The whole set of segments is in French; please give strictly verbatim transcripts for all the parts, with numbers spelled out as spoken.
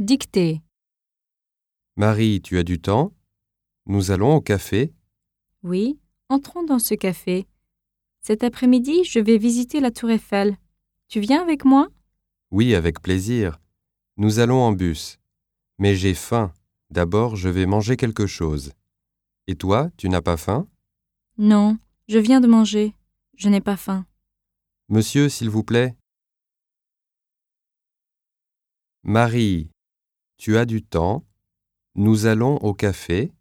Dictée. Marie, tu as du temps? Nous allons au café? Oui, entrons dans ce café. Cet après-midi, je vais visiter la Tour Eiffel. Tu viens avec moi? Oui, avec plaisir. Nous allons en bus. Mais j'ai faim. D'abord, je vais manger quelque chose. Et toi, tu n'as pas faim? Non, je viens de manger. Je n'ai pas faim. Monsieur, s'il vous plaît. Marie, tu as du temps? Nous allons au café?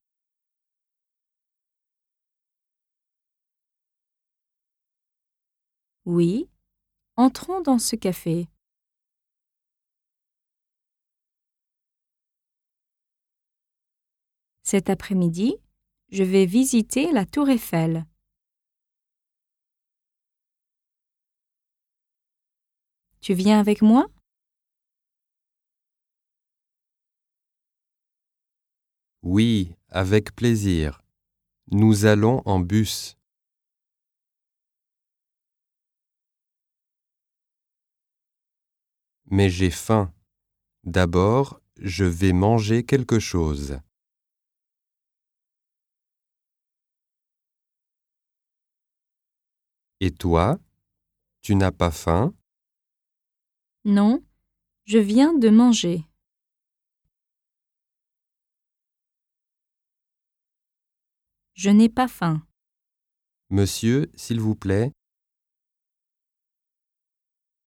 Oui, entrons dans ce café. Cet après-midi, je vais visiter la Tour Eiffel. Tu viens avec moi? Oui, avec plaisir. Nous allons en bus. Mais j'ai faim. D'abord, je vais manger quelque chose. Et toi, tu n'as pas faim? Non, je viens de manger. Je n'ai pas faim. Monsieur, s'il vous plaît.